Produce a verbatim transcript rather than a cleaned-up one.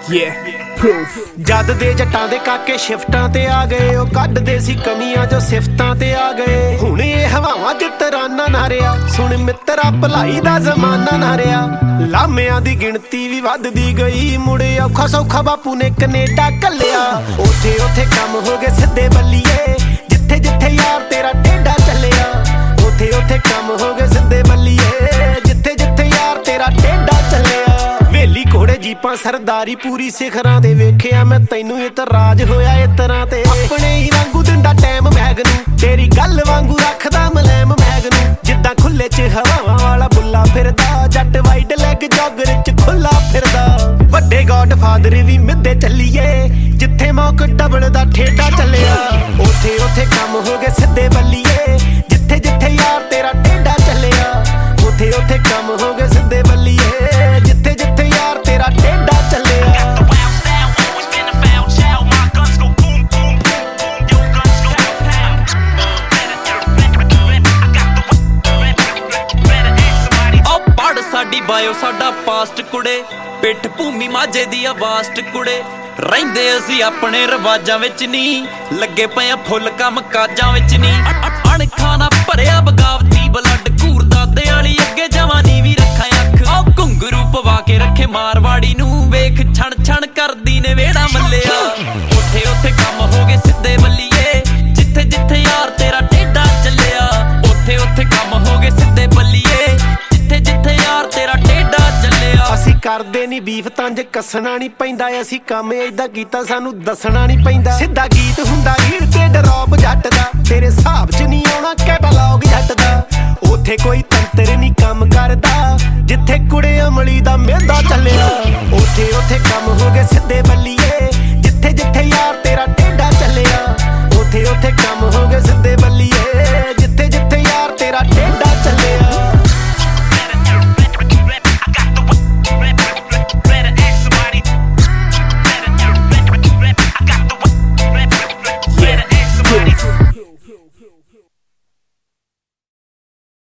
Yeah, proof। ਜਦ ਦੇ ਜੱਟਾਂ ਦੇ ਕਾਕੇ ਸ਼ਿਫਟਾਂ ਤੇ ਆ ਗਏ, ਉਹ ਕੱਢਦੇ ਸੀ ਕਮੀਆਂ ਜੋ ਸਿਫਤਾਂ ਤੇ ਆ ਗਏ। ਹੁਣ ਇਹ ਹਵਾਵਾਂ ਚ ਤਰਾਨਾ ਨਾ ਰਿਹਾ, ਸੁਣ ਮਿੱਤਰਾ ਭਲਾਈ ਦਾ ਜ਼ਮਾਨਾ ਨਾ ਰਿਹਾ। ਲਾਮਿਆਂ ਦੀ ਗਿਣਤੀ ਵੀ ਵੱਧਦੀ ਗਈ, ਮੁੜੇ ਔਖਾ ਸੌਖਾ ਬਾਪੂ ਨੇ ਕਨੇਡਾ ਘੱਲਿਆ। ਉੱਥੇ ਉੱਥੇ ਕੰਮ ਹੋ ਗਏ ਸਿੱਧੇ ਬੱਲੀਏ, ਜਿੱਥੇ ਜਿੱਥੇ ਯਾਰ ਤੇਰਾ ਟੇਢਾ ਚੱਲਿਆ। ਉੱਥੇ ਉੱਥੇ ਕੰਮ ਹੋ ਗਏ ਸਿੱਧੇ ਬੱਲੀਏ, ਜਿੱਥੇ ਜਿੱਥੇ ਯਾਰ ਤੇਰਾ ਟੇਢਾ ਚੱਲਿਆ। ਵੇਲੀ ਘੋੜੇ ਜੀਪਾਂ ਸਰਦਾਰੀ ਪੂਰੀ ਸਿਖਰਾਂ ਤੇ ਵੇਖਿਆ ਮੈਂ ਤੈਨੂੰ ਇਤਰਾਜ਼ ਹੋਇਆ ਇਸ ਤਰ੍ਹਾਂ ਤੇ। ਆਪਣੇ ਹੀ ਵਾਂਗੂ ਦਿੰਦਾ ਟਾਈਮ ਮੈਗ ਨੂੰ, ਤੇਰੀ ਗੱਲ ਵਾਂਗੂ ਰੱਖਦਾ ਮਲੈਮ ਮੈਗ ਨੂੰ। ਜਿੱਦਾਂ ਖੁੱਲੇ ਚ ਹਵਾਵਾਂ ਵਾਲਾ ਬੁੱਲਾ ਫਿਰਦਾ, ਜੱਟ ਵਾਈਡ ਲੈਗ ਜੋਗਰ ਚ ਖੁੱਲਾ ਫਿਰਦਾ। ਵੱਡੇ ਗੋਡ ਫਾਦਰ ਵੀ ਮਿੱਦੇ ਚੱਲੀਏ, ਜਿੱਥੇ ਮੌਕ ਡਬਲ ਦਾ ਠੇਡਾ ਚੱਲਿਆ। ਉੱਥੇ ਉੱਥੇ ਕੰਮ ਹੋ ਗਏ ਸਿੱਧੇ ਬੱਲੀਏ, ਜਿੱਥੇ ਜਿੱਥੇ ਯਾਰ ਤੇਰਾ ਟੇਢਾ ਚੱਲਿਆ। ਉੱਥੇ ਉੱਥੇ ਕੰਮ ਹੋ ਗਏ ਸਿੱਧੇ ਬੱਲੀਏ, ਜਿੱਥੇ ਜਿੱਥੇ ਯਾਰ ਤੇਰਾ ਟੇਢਾ ਚੱਲਿਆ। ਸਾਡੀ ਬਾਇਓ ਸਾਡਾ ਪਾਸਟ ਕੁੜੇ, ਪਿੱਠ ਭੂਮੀ ਮਾਝੇ ਦੀ ਆਵਾਸਟ ਕੁੜੇ। ਰਹਿੰਦੇ ਅਸੀਂ ਆਪਣੇ ਰਿਵਾਜਾਂ ਵਿੱਚ ਨਹੀਂ, ਲੱਗੇ ਪਏ ਆ ਫੁੱਲ ਕੰਮ ਕਾਜਾਂ ਵਿੱਚ ਨਹੀਂ। ਅਣਖਾਂ ਨਾ ਭਰਿਆ ਬਗਾਵਤੀ ਬਲੱਡ, ਘੂਰ ਦਾਦੇ ਵਾਲੀ ਅੱਗੇ ਜਵਾਨੀ ਵੀ ਰੱਖਾਂ ਅੱਖ। ਉਹ ਘੁੰਗਰੂ ਪਵਾ ਕੇ ਰੱਖੇ ਮਾਰਵਾੜੀ ਨੂੰ, ਵੇਖ ਛਣ ਛਣ ਕਰਦੀ ਨੇ ਵੇੜਾ ਮੱਲਿਆ। ਉੱਥੇ ਉੱਥੇ ਕੰਮ ਹੋ ਗਏ ਸਿੱਧੇ ਬੱਲੀਏ, ਜਿੱਥੇ ਜਿੱਥੇ ਯਾਰ ਤੇਰਾ ਟੇਢਾ ਚੱਲਿਆ। ਉੱਥੇ ਉੱਥੇ ਕੰਮ ਹੋ ਗਏ ਸਿੱਧੇ ਬੱਲੀਏ, ਜਿੱਥੇ ਜਿੱਥੇ ਯਾਰ ਤੇਰਾ ਟੇਢਾ ਚੱਲਿਆ। ਅਸੀਂ ਕਰਦੇ ਨੀ ਬੀਫ ਤੰਜ ਕੱਸਣਾ ਨੀ ਪੈਂਦਾ, ਅਸੀਂ ਕੰਮ ਏਦਾਂ ਕੀਤਾ ਸਾਨੂੰ ਦੱਸਣਾ ਨੀ ਪੈਂਦਾ। ਸਿੱਧਾ ਗੀਤ ਹੁੰਦਾ ਰੀੜ ਤੇ ਡਰੋਪ ਜੱਟ ਦਾ, ਤੇਰੇ ਹਿਸਾਬ ਚ ਨਹੀਂ ਆਉਣਾ ਕੈਟਾਲੌਗ ਜੱਟ ਦਾ। ਉੱਥੇ ਕੋਈ ਤੰਤਰ ਨੀ ਕੰਮ ਕਰਦਾ, ਜਿੱਥੇ ਕੁੜੇ ਅਮਲੀ ਦਾ ਮਿਹਦਾ ਚੱਲਿਆ। ਉੱਥੇ ਉੱਥੇ ਕੰਮ ਹੋ ਗਏ ਸਿੱਧੇ ਬੱਲੀਏ, ਜਿੱਥੇ ਜਿੱਥੇ ਯਾਰ ਤੇਰਾ ਟੇਢਾ ਚੱਲਿਆ। ਉੱਥੇ ਉੱਥੇ ਕੰਮ